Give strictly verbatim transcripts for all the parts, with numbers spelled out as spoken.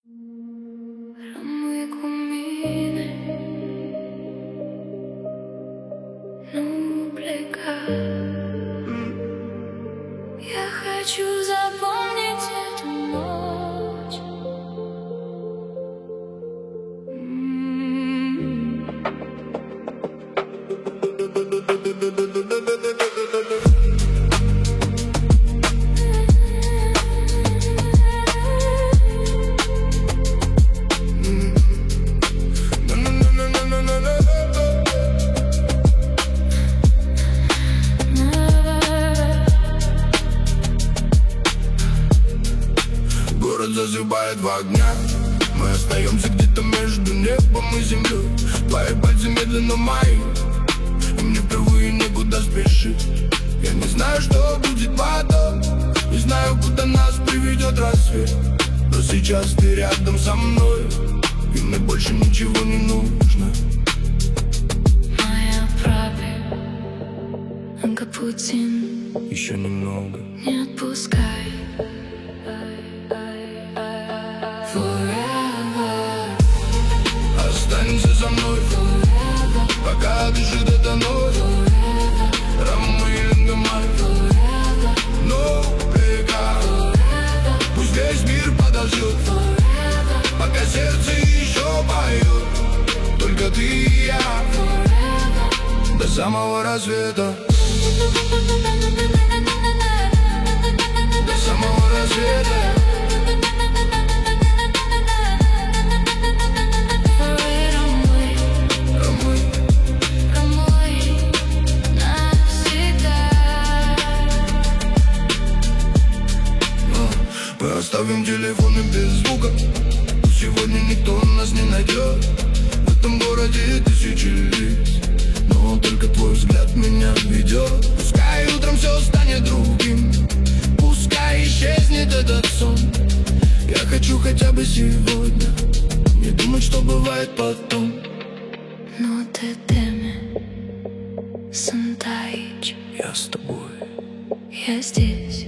Ramui combine нубрика. Я хочу запомнить эту ночь. Город зазывает в огня. Мы остаемся где-то между небом и землей. Твои пальцы медленно мои, и мне впервые некуда спешить. Я не знаю, что будет потом, не знаю, куда нас приведет рассвет. Но сейчас ты рядом со мной, и мне больше ничего не нужно. Моя правда, Путин, еще немного, не отпускай. Forever. Останься со мной, Forever. пока дышит эта ночь. Рамы-лингамай, но река. Пусть весь мир подождет, пока сердце еще поет. Только ты и я, до самого рассвета. До самого рассвета. Мы оставим телефоны без звука. Сегодня никто нас не найдет. В этом городе тысячи лиц, но только твой взгляд меня ведет. Пускай утром все станет другим, пускай исчезнет этот сон. Я хочу хотя бы сегодня не думать, что бывает потом. Но ты теме, Сантаич, Я с тобой. я здесь.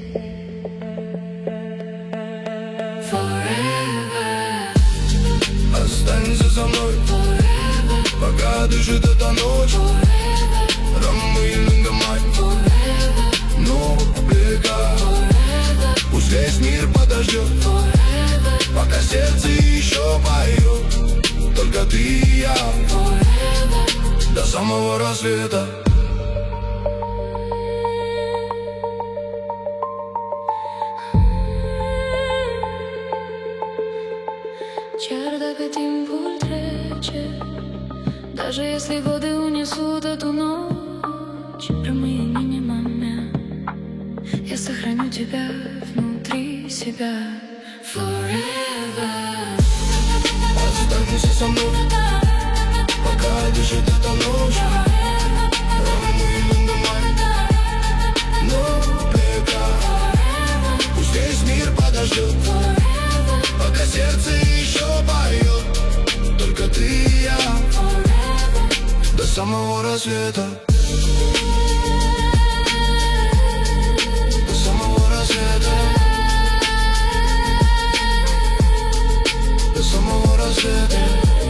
Forever. Останься со мной, Forever. пока дышит эта ночь. Forever. Рамы-лингамай, Forever. ну река. Forever. Пусть весь мир подождет, Forever. пока сердце еще поет. Только ты и я, Forever. до самого рассвета. Чердака тимпуль трече, даже если годы унесут эту ночь. Прямые минимаме, я сохраню тебя внутри себя. Forever. Останься со мной, пока дышит эта ночь. Рамы-лингамай, ну река. Пусть весь мир подождет, пока сердце еще поет. Только ты и я, до самого рассвета. До самого рассвета. До самого рассвета.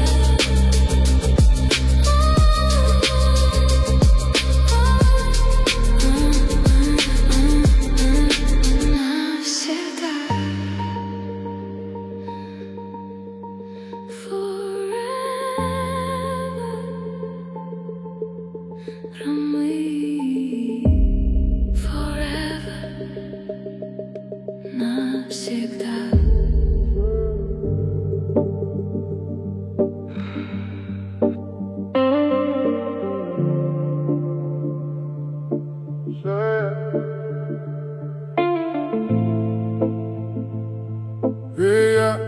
Yeah,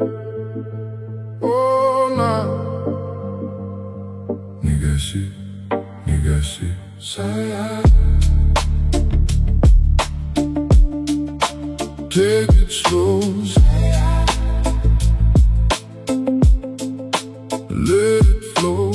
oh, nah. Не гаси, не гаси, сая. Take it slow, let it flow.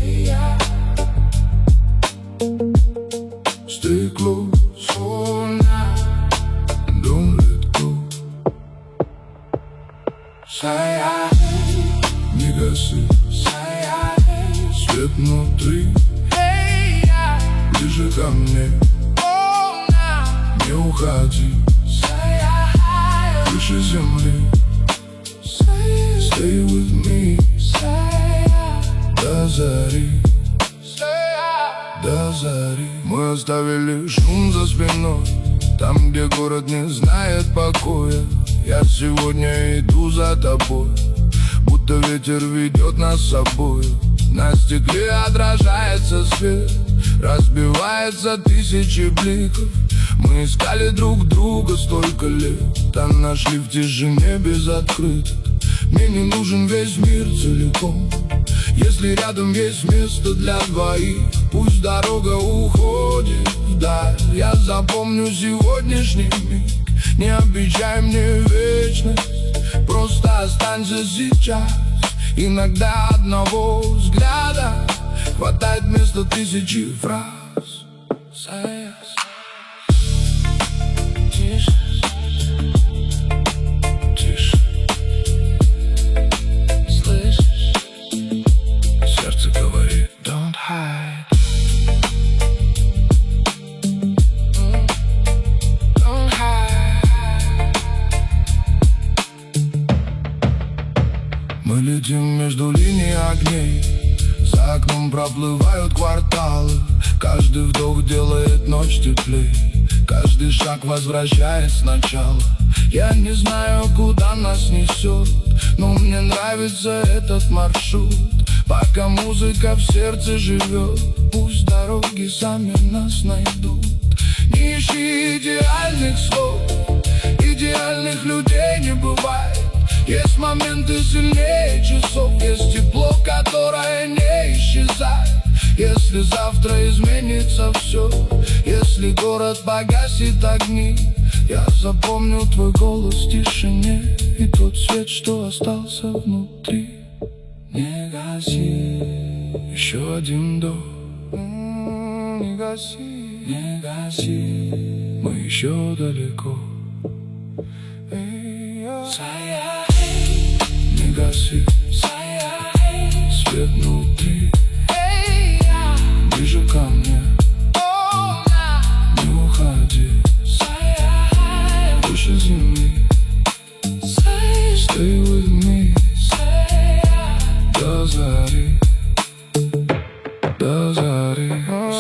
Stay close all night, don't let go. Не гаси свет внутри, ближе ко мне, не уходи, выше земли. Stay with me до зари, до зари. Мы оставили шум за спиной, там, где город не знает покоя. Я сегодня иду за тобой, будто ветер ведет нас с собой. На стекле отражается свет, разбивается тысячи бликов. Мы искали друг друга столько лет, а нашли в тишине без открыток. Мне не нужен весь мир целиком, если рядом есть место для двоих. Пусть дорога уходит вдаль, я запомню сегодняшний миг. Не обещай мне вечность, просто останься сейчас. Иногда одного взгляда хватает вместо тысячи фраз. Тише, тише, слышишь? Сердце говорит: don't hide. Don't hide. Мы летим между линий огней, за окном проплывают кварталы. Каждый вдох делает ночь теплей, каждый шаг возвращает сначала. Я не знаю, куда нас несет, но мне нравится этот маршрут. Пока музыка в сердце живет, пусть дороги сами нас найдут. Не ищи идеальных слов, идеальных людей не бывает. Есть моменты сильнее часов, есть тепло, которое не исчезает. Если завтра изменится все, если город погасит огни, я запомню твой голос в тишине и тот свет, что остался внутри. Не гаси, еще один до. Не гаси, не гаси, мы еще далеко. Не гаси свет внутри, ближе ко мне, не уходи, выше земли. Stay with me до зари, до зари.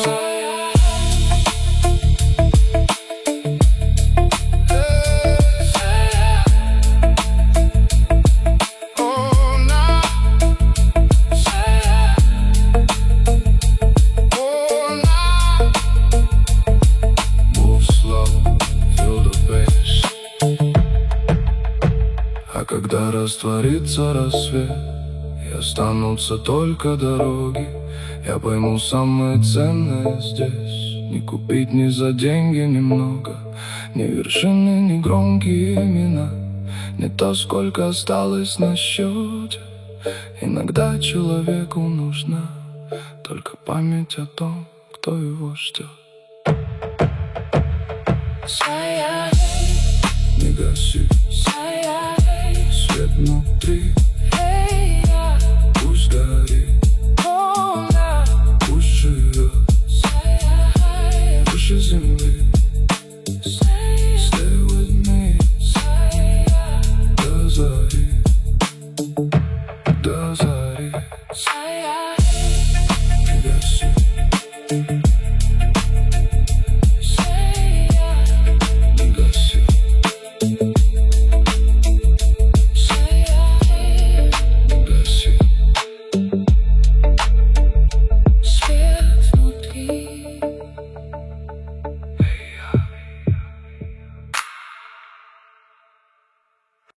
А когда растворится рассвет и останутся только дороги, я пойму самое ценное здесь. Не купить ни за деньги немного, ни вершины, ни громкие имена, не то, сколько осталось на счете. Иногда человеку нужна только память о том, кто его ждет. Не гаси свет внутри, пусть горит, пусть живет выше земли. Stay with me до зари, до зари. Не гаси.